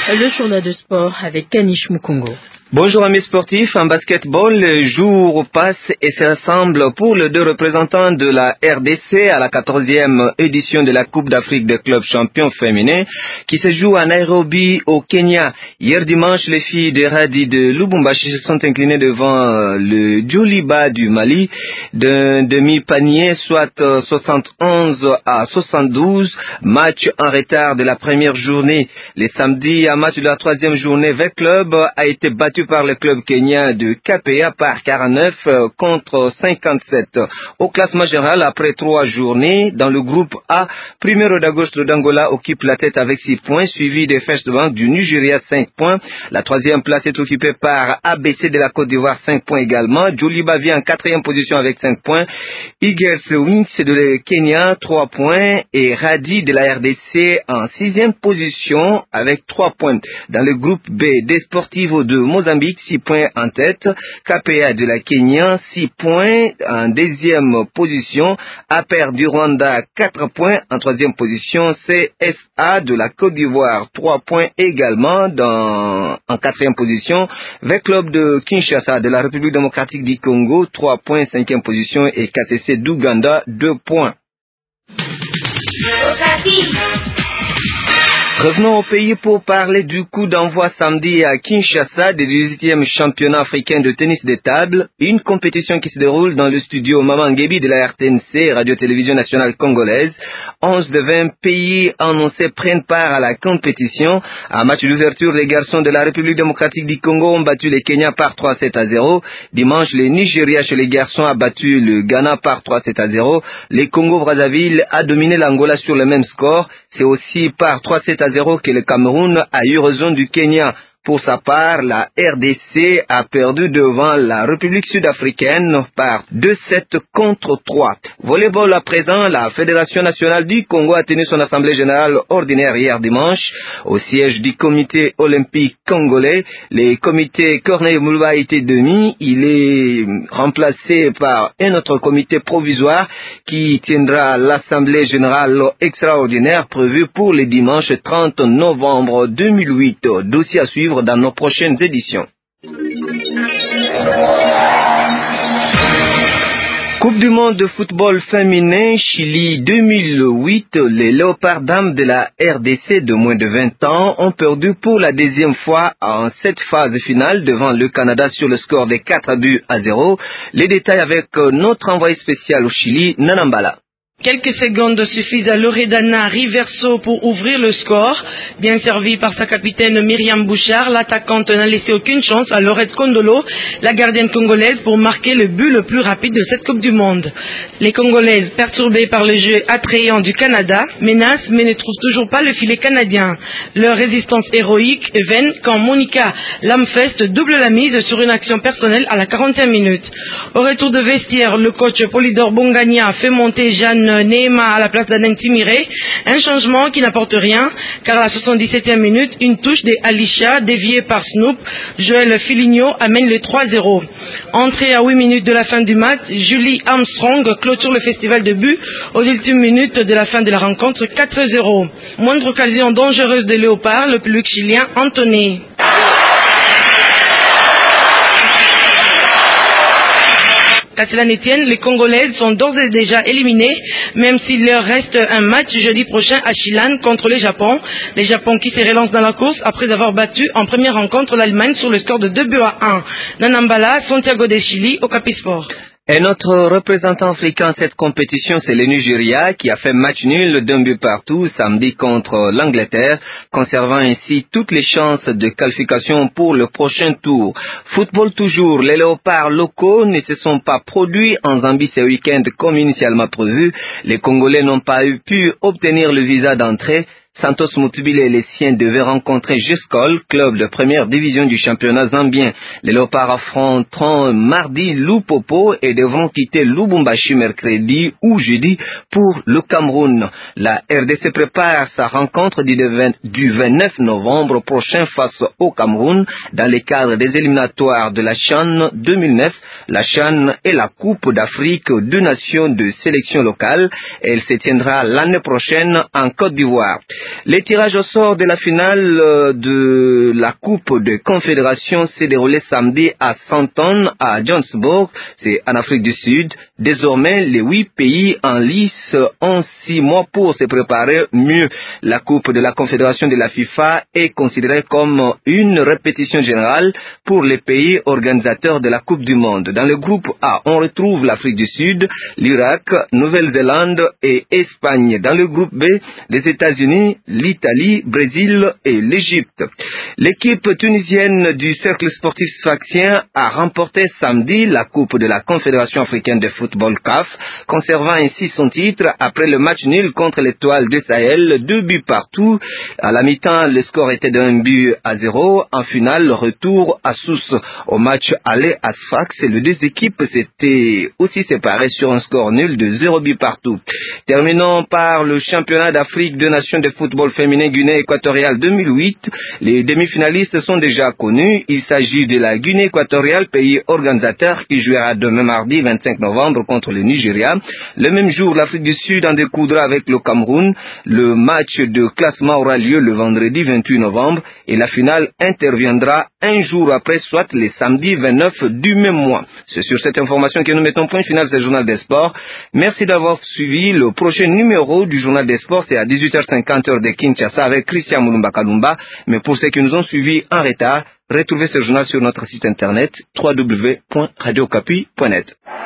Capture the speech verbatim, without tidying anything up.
Le journal de sport avec Kanish Mukongo. Bonjour amis sportifs, en basketball, le jour passe et se rassemble pour les deux représentants de la R D C à la quatorzième édition de la Coupe d'Afrique des clubs champions féminins qui se joue à Nairobi au Kenya. Hier dimanche, les filles de Radi de Lubumbashi se sont inclinées devant le Djoliba du Mali d'un demi-panier, soit soixante et onze à soixante-douze, match en retard de la première journée. Le samedi, un match de la troisième journée, vingt clubs a été battu par le club kenyan de K P A par quarante-neuf contre cinquante-sept. Au classement général, après trois journées, dans le groupe A, Primero d'Agosto d'Angola occupe la tête avec six points, suivi de First Bank du Nigeria cinq points. La troisième place est occupée par A B C de la Côte d'Ivoire cinq points également. Djoliba vient en quatrième position avec cinq points. Eagles Wings de Kenya trois points et Radi de la R D C en sixième position avec trois points. Dans le groupe B, Desportivo de Mozambique six points en tête, K P A de la Kenya six points en deuxième position, A P R du Rwanda quatre points en troisième position, C S A de la Côte d'Ivoire trois points également dans, en quatrième position, vingt clubs de Kinshasa de la République démocratique du Congo trois points cinquième position et K C C d'Ouganda deux points. Revenons au pays pour parler du coup d'envoi samedi à Kinshasa du dix-huitième championnat africain de tennis de table, une compétition qui se déroule dans le studio Mamangebi de la R T N C, Radio-Télévision Nationale Congolaise. onze de vingt pays annoncés prennent part à la compétition. À match d'ouverture, les garçons de la République démocratique du Congo ont battu les Kenya par trois sept à zéro. Dimanche, le Nigeria chez les garçons a battu le Ghana par trois sept à zéro. Le Congo-Brazzaville a dominé l'Angola sur le même score. C'est aussi par trois sept à zéro que le Cameroun a eu raison du Kenya. Pour sa part, la R D C a perdu devant la République sud-africaine par deux sept contre trois. Volleyball à présent, la Fédération nationale du Congo a tenu son assemblée générale ordinaire hier dimanche au siège du comité olympique congolais. Le comité Corneille Moulva a été demi. Il est remplacé par un autre comité provisoire qui tiendra l'assemblée générale extraordinaire prévue pour le dimanche trente novembre deux mille huit. Dossier à suivre dans nos prochaines éditions. Coupe du monde de football féminin Chili deux mille huit, les Léopards dames de la R D C de moins de vingt ans ont perdu pour la deuxième fois en cette phase finale devant le Canada sur le score de quatre buts à zéro. Les détails avec notre envoyé spécial au Chili, Nanambala. Quelques secondes suffisent à Loredana Riverso pour ouvrir le score. Bien servi par sa capitaine Myriam Bouchard, l'attaquante n'a laissé aucune chance à Laurette Kondolo, la gardienne congolaise, pour marquer le but le plus rapide de cette Coupe du Monde. Les Congolaises, perturbées par le jeu attrayant du Canada, menacent mais ne trouvent toujours pas le filet canadien. Leur résistance héroïque est vaine quand Monica Lamfest double la mise sur une action personnelle à la quarantième minute. Au retour de vestiaire, le coach Polydor Bongania fait monter Jeanne Neema à la place d'Aden Timiré, un changement qui n'apporte rien, car à la soixante-dix-septième minute, une touche de Alicia déviée par Snoop, Joël Filigno amène le trois zéro. Entrée à huit minutes de la fin du match, Julie Armstrong clôture le festival de buts aux ultimes minutes de la fin de la rencontre quatre zéro. Moindre occasion dangereuse de Léopard, le public chilien Anthony. Qu'à cela ne tienne, les Congolaises sont d'ores et déjà éliminées, même s'il leur reste un match jeudi prochain à Chilan contre le Japon. Les Japon qui se relancent dans la course après avoir battu en première rencontre l'Allemagne sur le score de deux buts à un. Nanambala, Santiago de Chili, au Capisport. Et notre représentant africain à cette compétition, c'est le Nigeria, qui a fait match nul d'un but partout samedi contre l'Angleterre, conservant ainsi toutes les chances de qualification pour le prochain tour. Football toujours, les léopards locaux ne se sont pas produits en Zambie ce week-end comme initialement prévu. Les Congolais n'ont pas eu pu obtenir le visa d'entrée. Santos Mutubile et les siens devaient rencontrer Jescol, club de première division du championnat zambien. Les Léopards affronteront mardi Lupopo et devront quitter Lubumbashi mercredi ou jeudi pour le Cameroun. La R D C prépare sa rencontre du vingt-neuf novembre prochain face au Cameroun dans le cadre des éliminatoires de la CHAN deux mille neuf. La CHAN est la Coupe d'Afrique deux nations de sélection locale. Elle se tiendra l'année prochaine en Côte d'Ivoire. Les tirages au sort de la finale de la Coupe de Confédération s'est déroulé samedi à Sandton, à Johannesburg, c'est en Afrique du Sud. Désormais, les huit pays en lice ont six mois pour se préparer mieux. La Coupe de la Confédération de la FIFA est considérée comme une répétition générale pour les pays organisateurs de la Coupe du Monde. Dans le groupe A, on retrouve l'Afrique du Sud, l'Irak, Nouvelle-Zélande et Espagne. Dans le groupe B, les États-Unis, l'Italie, Brésil et l'Égypte. L'équipe tunisienne du cercle sportif sfaxien a remporté samedi la Coupe de la Confédération africaine de football C A F, conservant ainsi son titre après le match nul contre l'Étoile de Sahel, deux buts partout. À la mi-temps, le score était d'un but à zéro. En finale, le retour à Sousse. Au match aller à Sfax, les deux équipes s'étaient aussi séparées sur un score nul de zéro but partout. Terminons par le championnat d'Afrique de nations de football féminin Guinée équatoriale deux mille huit. Les demi-finalistes sont déjà connus. Il s'agit de la Guinée équatoriale, pays organisateur, qui jouera demain mardi vingt-cinq novembre contre le Nigeria. Le même jour, l'Afrique du Sud en découdra avec le Cameroun. Le match de classement aura lieu le vendredi vingt-huit novembre et la finale interviendra un jour après, soit le samedi vingt-neuf du même mois. C'est sur cette information que nous mettons point final ce journal des sports. Merci d'avoir suivi. Le prochain numéro du journal des sports, c'est à dix-huit heures cinquante heure de Kinshasa avec Christian Mulumba Kalumba. Mais pour ceux qui nous ont suivis en retard, retrouvez ce journal sur notre site internet w w w point radio okapi point net.